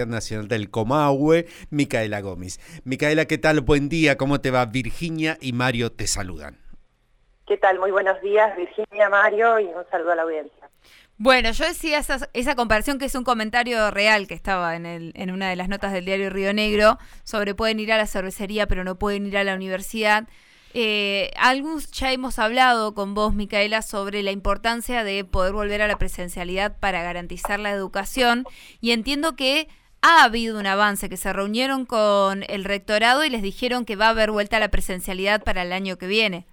Nacional del Comahue, Micaela Gómez. Micaela, ¿qué tal? Buen día, ¿cómo te va? Virginia y Mario te saludan. ¿Qué tal? Muy buenos días, Virginia, Mario, y un saludo a la audiencia. Bueno, yo decía esa comparación, que es un comentario real que estaba en una de las notas del diario Río Negro, sobre pueden ir a la cervecería pero no pueden ir a la universidad. Algunos ya hemos hablado con vos, Micaela, sobre la importancia de poder volver a la presencialidad para garantizar la educación, y entiendo que ha habido un avance, que se reunieron con el rectorado y les dijeron que va a haber vuelta a la presencialidad para el año que viene.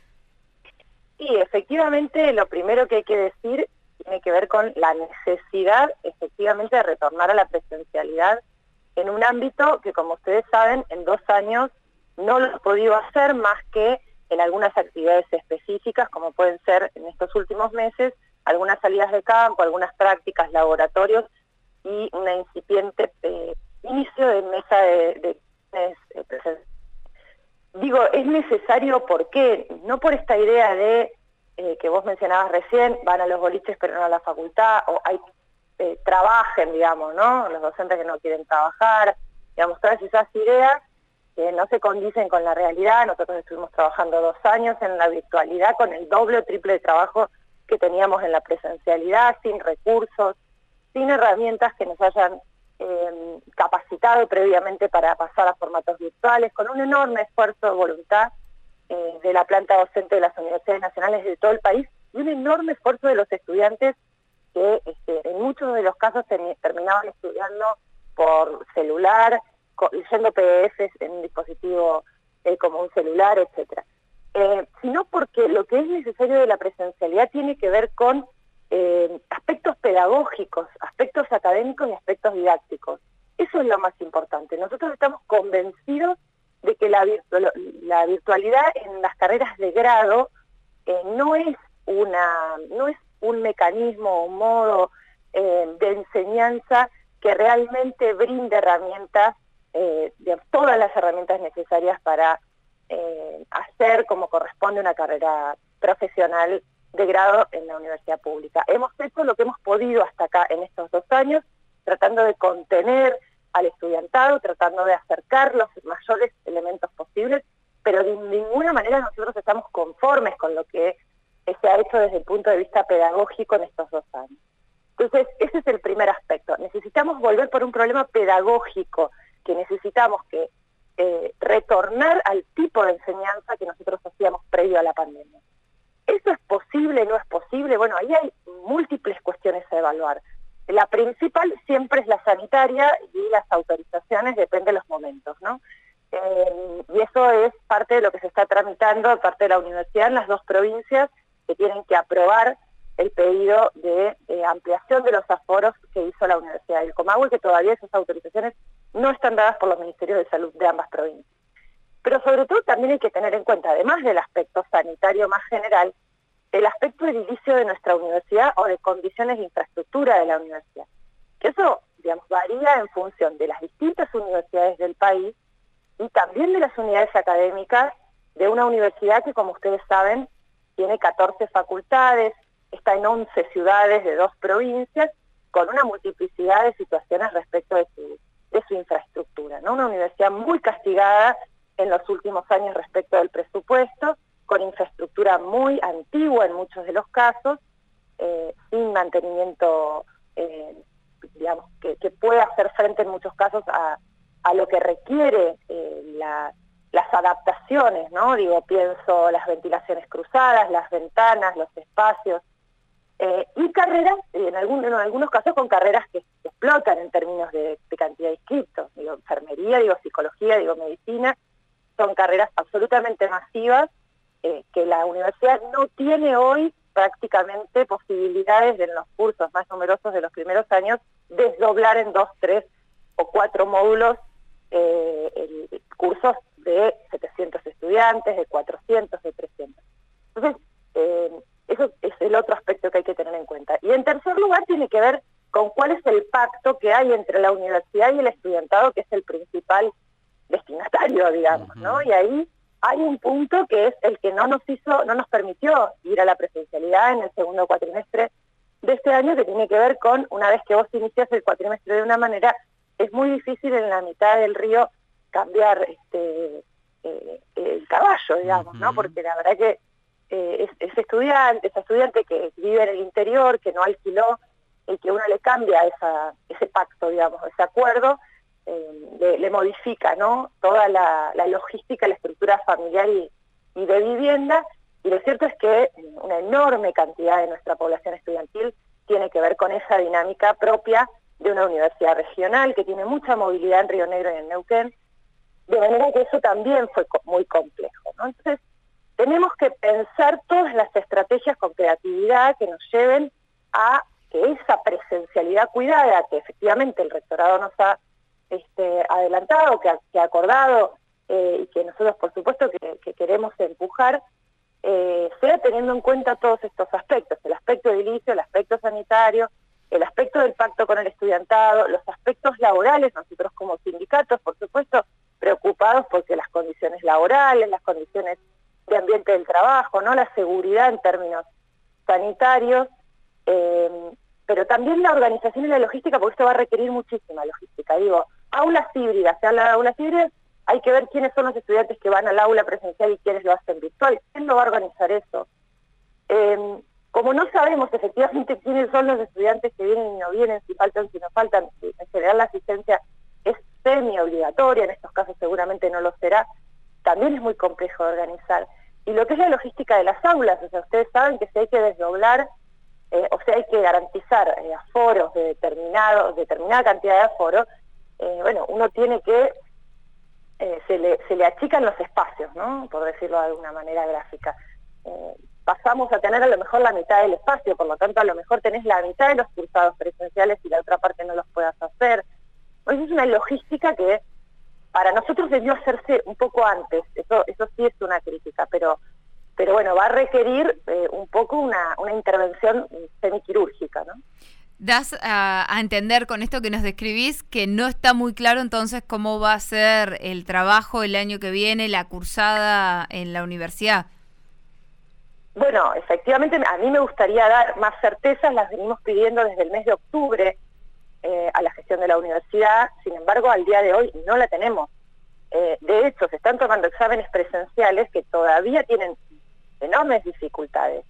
Sí, efectivamente, lo primero que hay que decir tiene que ver con la necesidad, efectivamente, de retornar a la presencialidad en un ámbito que, como ustedes saben, en 2 años no lo ha podido hacer más que en algunas actividades específicas, como pueden ser en estos últimos meses, algunas salidas de campo, algunas prácticas, laboratorios y una incipiente inicio de mesa de presencial. Digo, es necesario, ¿por qué? No por esta idea de que vos mencionabas recién, van a los boliches pero no a la facultad, o trabajen, digamos, ¿no? Los docentes que no quieren trabajar, digamos, todas esas ideas que no se condicen con la realidad. Nosotros estuvimos trabajando 2 años en la virtualidad con el doble o triple de trabajo que teníamos en la presencialidad, sin recursos, sin herramientas que nos hayan capacitado previamente para pasar a formatos virtuales, con un enorme esfuerzo de voluntad de la planta docente de las universidades nacionales de todo el país y un enorme esfuerzo de los estudiantes que en muchos de los casos terminaban estudiando por celular, leyendo PDFs en un dispositivo como un celular, etcétera. Sino porque lo que es necesario de la presencialidad tiene que ver con aspectos pedagógicos, aspectos académicos y aspectos didácticos. Eso es lo más importante. Nosotros estamos convencidos de que la virtualidad en las carreras de grado no es un mecanismo o un modo de enseñanza que realmente brinde herramientas, todas las herramientas necesarias para hacer como corresponde una carrera profesional de grado en la universidad pública. Hemos hecho lo que hemos podido hasta acá en estos 2 años, tratando de contener al estudiantado, tratando de acercar los mayores elementos posibles, pero de ninguna manera nosotros estamos conformes con lo que se ha hecho desde el punto de vista pedagógico en estos 2 años. Entonces, ese es el primer aspecto. Necesitamos volver por un problema pedagógico, que necesitamos que retornar al tipo de enseñanza que nosotros hacíamos previo a la pandemia. ¿Eso es posible, no es posible? Bueno, ahí hay múltiples cuestiones a evaluar. La principal siempre es la sanitaria y las autorizaciones, depende de los momentos, ¿no? Y eso es parte de lo que se está tramitando de parte de la universidad en las 2 provincias que tienen que aprobar el pedido de ampliación de los aforos que hizo la Universidad del Comahue, que todavía esas autorizaciones no están dadas por los ministerios de salud de ambas provincias. Pero sobre todo también hay que tener en cuenta, además del aspecto sanitario más general, el aspecto edilicio de nuestra universidad o de condiciones de infraestructura de la universidad. Que eso, digamos, varía en función de las distintas universidades del país y también de las unidades académicas de una universidad que, como ustedes saben, tiene 14 facultades, está en 11 ciudades de 2 provincias, con una multiplicidad de situaciones respecto de su infraestructura, ¿no? Una universidad muy castigada en los últimos años respecto del presupuesto, con infraestructura muy antigua en muchos de los casos, sin mantenimiento, digamos, que pueda hacer frente en muchos casos a lo que requiere las adaptaciones, ¿no? Digo, pienso las ventilaciones cruzadas, las ventanas, los espacios, y carreras, en algunos casos con carreras que explotan en términos de cantidad de inscriptos, digo, enfermería, digo, psicología, digo, medicina, son carreras absolutamente masivas, que la universidad no tiene hoy prácticamente posibilidades de, en los cursos más numerosos de los primeros años, desdoblar en 2, 3 o 4 módulos cursos de 700 estudiantes, de 400, de 300. Entonces, eso es el otro aspecto que hay que tener en cuenta. Y en tercer lugar tiene que ver con cuál es el pacto que hay entre la universidad y el estudiantado, que es el principal destinatario, digamos, ¿no? Y ahí hay un punto que es el que no nos permitió ir a la presencialidad en el segundo cuatrimestre de este año, que tiene que ver con, una vez que vos iniciás el cuatrimestre de una manera, es muy difícil en la mitad del río cambiar el caballo, digamos, ¿no? Porque la verdad que ese estudiante que vive en el interior, que no alquiló, y que uno le cambia ese pacto, digamos, ese acuerdo, le modifica, ¿no?, toda la logística, la estructura familiar y de vivienda, y lo cierto es que una enorme cantidad de nuestra población estudiantil tiene que ver con esa dinámica propia de una universidad regional que tiene mucha movilidad en Río Negro y en Neuquén, de manera que eso también fue muy complejo, ¿no? Entonces, tenemos que pensar todas las estrategias con creatividad que nos lleven a que esa presencialidad cuidada, que efectivamente el rectorado nos ha adelantado, que ha acordado, y que nosotros por supuesto que queremos empujar, sea teniendo en cuenta todos estos aspectos, el aspecto edilicio, el aspecto sanitario, el aspecto del pacto con el estudiantado, los aspectos laborales, nosotros como sindicatos, por supuesto, preocupados porque las condiciones laborales, las condiciones de ambiente del trabajo, ¿no?, la seguridad en términos sanitarios, pero también la organización y la logística, porque esto va a requerir muchísima logística. Digo, aulas híbridas, se habla de aulas híbridas, hay que ver quiénes son los estudiantes que van al aula presencial y quiénes lo hacen virtual. ¿Quién lo va a organizar eso? Como no sabemos efectivamente quiénes son los estudiantes que vienen y no vienen, si faltan, si no faltan, en general la asistencia es semi-obligatoria, en estos casos seguramente no lo será, también es muy complejo de organizar. Y lo que es la logística de las aulas, o sea, ustedes saben que si hay que desdoblar, o sea, hay que garantizar aforos de determinada cantidad de aforos, bueno, uno tiene que, se le achican los espacios, ¿no?, por decirlo de alguna manera gráfica. Pasamos a tener a lo mejor la mitad del espacio, por lo tanto a lo mejor tenés la mitad de los cursados presenciales y la otra parte no los puedas hacer. Pues es una logística que para nosotros debió hacerse un poco antes, eso sí es una crítica, pero bueno, va a requerir un poco una intervención semiquirúrgica, ¿no? Das a entender con esto que nos describís que no está muy claro entonces cómo va a ser el trabajo el año que viene, la cursada en la universidad. Bueno, efectivamente a mí me gustaría dar más certezas, las venimos pidiendo desde el mes de octubre a la gestión de la universidad, sin embargo al día de hoy no la tenemos. De hecho, se están tomando exámenes presenciales que todavía tienen enormes dificultades.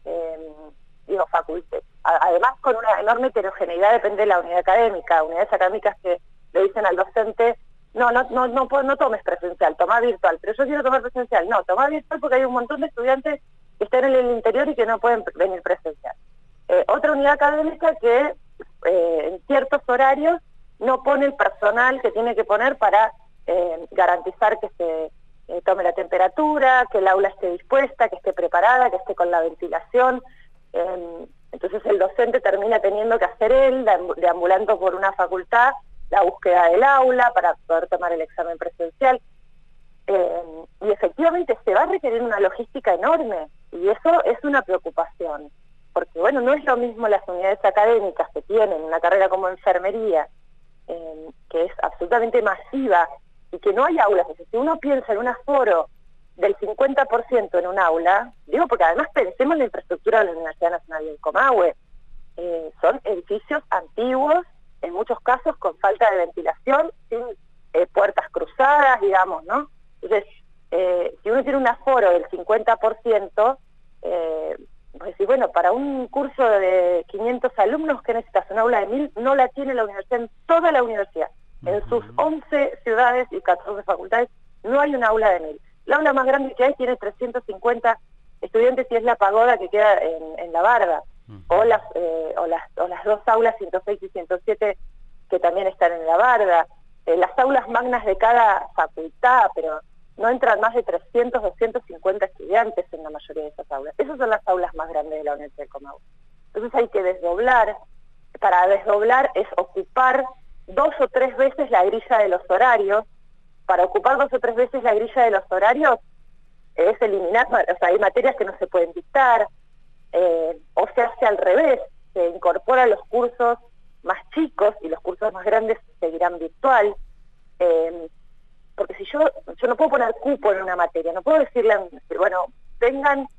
Además con una enorme heterogeneidad, depende de la unidad académica, unidades académicas que le dicen al docente, no tomes presencial, toma virtual, pero yo quiero tomar presencial, no, toma virtual porque hay un montón de estudiantes que están en el interior y que no pueden venir presencial. Otra unidad académica que en ciertos horarios no pone el personal que tiene que poner para garantizar que se tome la temperatura, que el aula esté dispuesta, que esté preparada, que esté con la ventilación. Entonces el docente termina teniendo que hacer él, deambulando por una facultad, la búsqueda del aula para poder tomar el examen presencial. Y efectivamente se va a requerir una logística enorme, y eso es una preocupación, porque bueno, no es lo mismo las unidades académicas que tienen una carrera como enfermería, que es absolutamente masiva, y que no hay aulas. O sea, si uno piensa en un aforo del 50% en un aula, digo porque además pensemos en la infraestructura de la Universidad Nacional del Comahue, son edificios antiguos, en muchos casos con falta de ventilación, sin puertas cruzadas, digamos, ¿no? Entonces, si uno tiene un aforo del 50%, pues decir, bueno, para un curso de 500 alumnos, ¿qué necesitas? Un aula de 1000, no la tiene la universidad, en toda la universidad. En sus 11 ciudades y 14 facultades no hay un aula de 1000. La aula más grande que hay tiene 350 estudiantes y es la pagoda que queda en La Barda, o las dos aulas 106 y 107 que también están en La Barda, las aulas magnas de cada facultad, pero no entran más de 300, 250 estudiantes en la mayoría de esas aulas. Esas son las aulas más grandes de la Universidad del Comahue. Entonces hay que desdoblar. Para desdoblar es ocupar 2 o 3 veces la grilla de los horarios. Para ocupar 2 o 3 veces la grilla de los horarios es eliminar, o sea, hay materias que no se pueden dictar, o se hace al revés, se incorporan los cursos más chicos y los cursos más grandes seguirán virtual, porque si yo no puedo poner cupo en una materia, no puedo decirle, bueno, vengan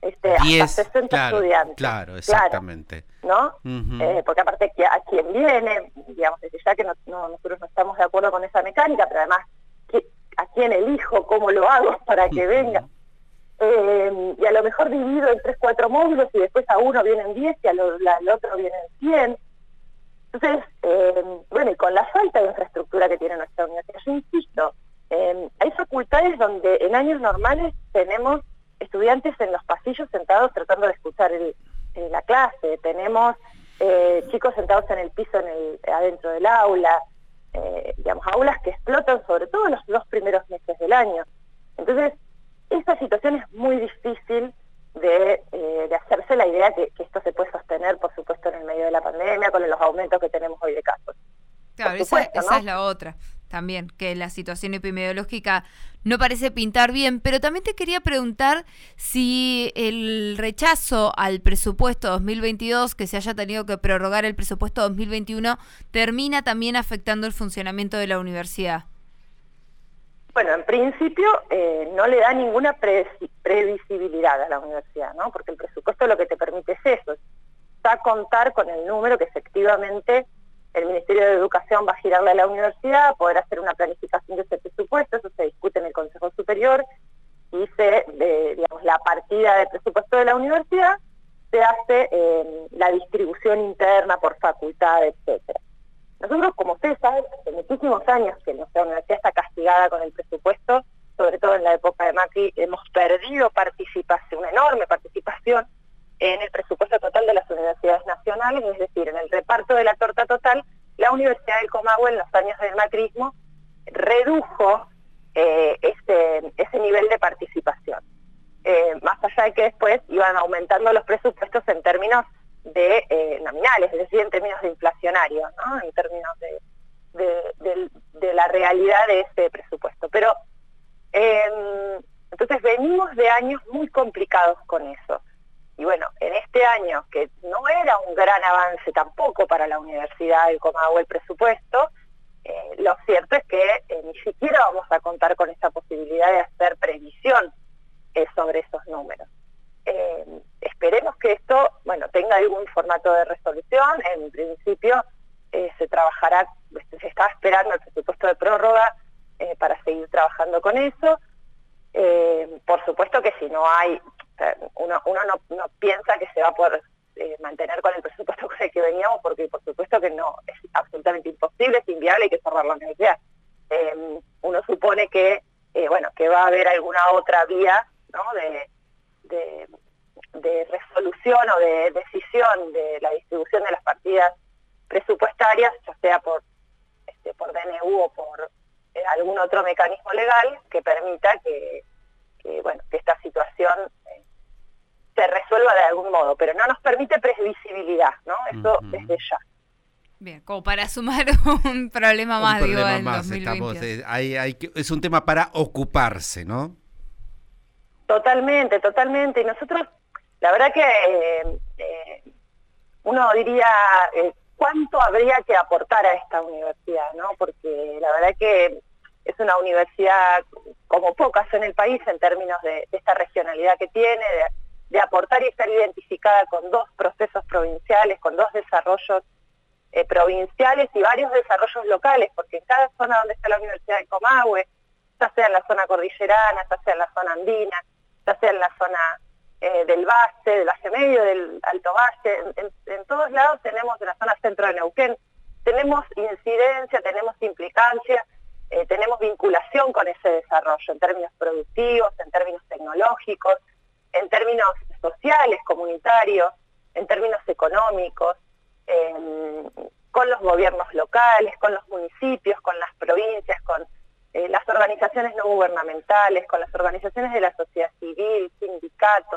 hasta 60 claro, estudiantes. Claro, exactamente. ¿No? Porque aparte a quien viene, digamos, desde ya que nosotros no estamos de acuerdo con esa mecánica, pero además, ¿a quién elijo? ¿Cómo lo hago para que venga? Y a lo mejor divido en 3, 4 módulos y después a uno vienen 10 y al otro vienen 100. Entonces, bueno, y con la falta de infraestructura que tiene nuestra universidad, yo insisto, hay facultades donde en años normales tenemos estudiantes en los pasillos sentados tratando de escuchar la clase, tenemos chicos sentados en el piso adentro del aula, digamos, aulas que explotan sobre todo los 2 primeros meses del año. Entonces, esta situación es muy difícil de hacerse la idea que esto se puede sostener, por supuesto, en el medio de la pandemia, con los aumentos que tenemos hoy de casos. Claro, esa es la otra también, que la situación epidemiológica no parece pintar bien, pero también te quería preguntar si el rechazo al presupuesto 2022, que se haya tenido que prorrogar el presupuesto 2021, termina también afectando el funcionamiento de la universidad. Bueno, en principio no le da ninguna previsibilidad a la universidad, ¿no? Porque el presupuesto lo que te permite es eso, está contar con el número que efectivamente el Ministerio de Educación va a girarle a la universidad, poder hacer una planificación de ese presupuesto, eso se discute en el Consejo Superior, y digamos, la partida de presupuesto de la universidad se hace la distribución interna por facultad, etcétera. Nosotros, como ustedes saben, hace muchísimos años que nuestra universidad está castigada con el presupuesto, sobre todo en la época de Macri, hemos perdido participación, una enorme participación en el presupuesto total de las universidades nacionales, es decir, en el reparto de la torta total, la Universidad del Comahue en los años del macrismo redujo ese nivel de participación. Más allá de que después iban aumentando los presupuestos en términos de nominales, es decir, en términos de inflacionarios, ¿no? En términos de la realidad de ese presupuesto. Pero entonces venimos de años muy complicados con eso. Y bueno, en este año, que no era un gran avance tampoco para la Universidad del Comahue el presupuesto, lo cierto es que ni siquiera vamos a contar con esa posibilidad de hacer previsión sobre esos números. Esperemos que esto, bueno, tenga algún formato de resolución. En principio se trabajará, se está esperando el presupuesto de prórroga para seguir trabajando con eso. Por supuesto que si no hay, uno no piensa que se va a poder mantener con el presupuesto con el que veníamos, porque por supuesto que no, es absolutamente imposible, es inviable, hay que cerrar la universidad. Uno supone que, bueno, que va a haber alguna otra vía, ¿no?, de resolución o de decisión de la distribución de las partidas presupuestarias, ya sea por DNU o por algún otro mecanismo legal que permita que esta situación se resuelva de algún modo, pero no nos permite previsibilidad, ¿no? Eso desde ya. Bien, como para sumar un problema más, en 2020. Es un tema para ocuparse, ¿no? Totalmente, totalmente. Y nosotros, la verdad que uno diría cuánto habría que aportar a esta universidad, ¿no? Porque la verdad que es una universidad como pocas en el país en términos de esta regionalidad que tiene, de aportar y estar identificada con 2 procesos provinciales, con 2 desarrollos provinciales y varios desarrollos locales, porque en cada zona donde está la Universidad del Comahue, ya sea en la zona cordillerana, ya sea en la zona andina, ya sea en la zona del Valle Medio, del Alto Valle, en todos lados tenemos, en la zona centro de Neuquén, tenemos incidencia, tenemos implicancia, tenemos vinculación con ese desarrollo en términos productivos, en términos tecnológicos, en términos sociales, comunitarios, en términos económicos, con los gobiernos locales, con los municipios, con las provincias, con las organizaciones no gubernamentales, con las organizaciones de la sociedad civil, sindicatos.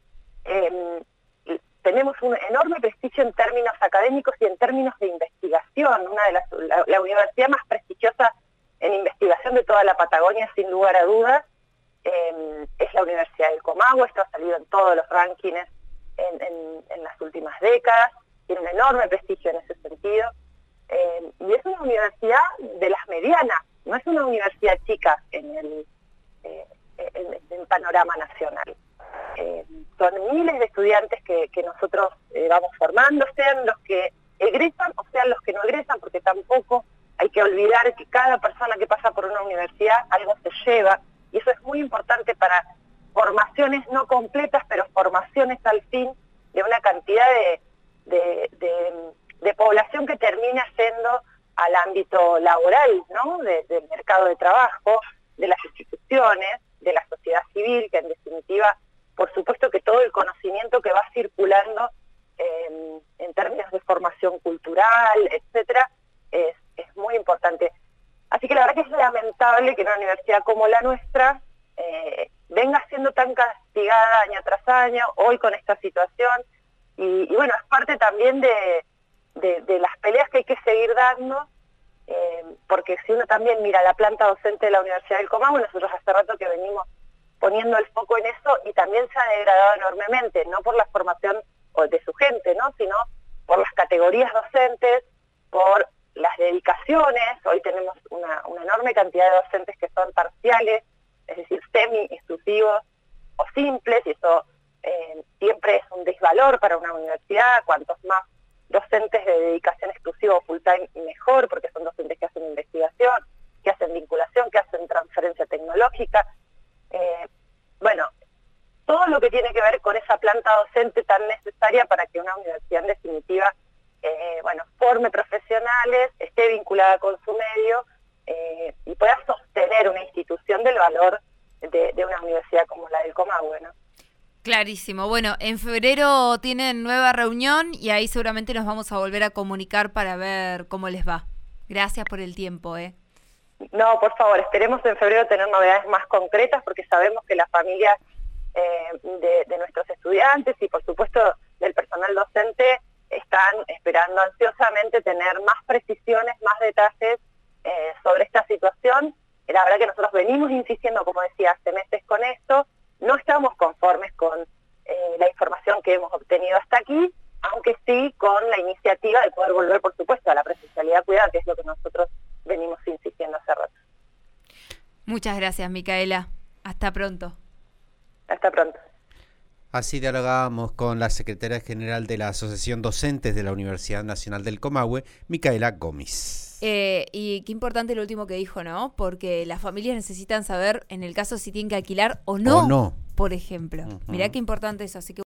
Tenemos un enorme prestigio en términos académicos y en términos de investigación, la universidad más prestigiosa en investigación de toda la Patagonia, sin lugar a dudas, es la Universidad del Comahue. Esto ha salido en todos los rankings en las últimas décadas, tiene un enorme prestigio en ese sentido, y es una universidad de las medianas, no es una universidad chica en el panorama nacional. son miles de estudiantes que nosotros vamos formando, sean los que egresan o sean los que no egresan, porque tampoco hay que olvidar que cada persona que pasa por una universidad algo se lleva, y eso es muy importante para formaciones no completas, pero formaciones al fin de una cantidad de población que termina yendo al ámbito laboral, ¿no? Del mercado de trabajo, de las instituciones, de la sociedad civil, que en definitiva, por supuesto que todo el conocimiento que va circulando en términos de formación cultural, etcétera, es muy importante. Así que la verdad que es lamentable que una universidad como la nuestra venga siendo tan castigada año tras año, hoy con esta situación, y bueno, es parte también de las peleas que hay que seguir dando, porque si uno también mira la planta docente de la Universidad del Comahue, nosotros hace rato que venimos poniendo el foco en eso, y también se ha degradado enormemente, no por la formación de su gente, ¿no? Sino por las categorías docentes, por las dedicaciones. Hoy tenemos una enorme cantidad de docentes que son parciales, es decir, semi-exclusivos o simples, y eso siempre es un desvalor para una universidad. Cuantos más docentes de dedicación exclusiva o full time, mejor, porque son docentes que hacen investigación, que hacen vinculación, que hacen transferencia tecnológica. Bueno, todo lo que tiene que ver con esa planta docente tan necesaria para que una universidad en definitiva forme profesionales, esté vinculada con su medio y pueda sostener una institución del valor de una universidad como la del Comahue, ¿no? Clarísimo. Bueno, en febrero tienen nueva reunión y ahí seguramente nos vamos a volver a comunicar para ver cómo les va. Gracias por el tiempo, No, por favor, esperemos en febrero tener novedades más concretas, porque sabemos que las familias de nuestros estudiantes y por supuesto del personal docente están esperando ansiosamente tener más precisiones, más detalles sobre esta situación. La verdad que nosotros venimos insistiendo, como decía, hace meses con esto. No estamos conformes con la información que hemos obtenido hasta aquí, aunque sí con la iniciativa de poder volver, por supuesto, a la presencialidad cuidada, que es lo que nosotros venimos insistiendo hace rato. Muchas gracias, Micaela. Hasta pronto. Hasta pronto. Así dialogábamos con la secretaria general de la Asociación Docentes de la Universidad Nacional del Comahue, Micaela Gómez. Y qué importante lo último que dijo, ¿no? Porque las familias necesitan saber, en el caso, si tienen que alquilar o no, por ejemplo. Mirá qué importante eso, así que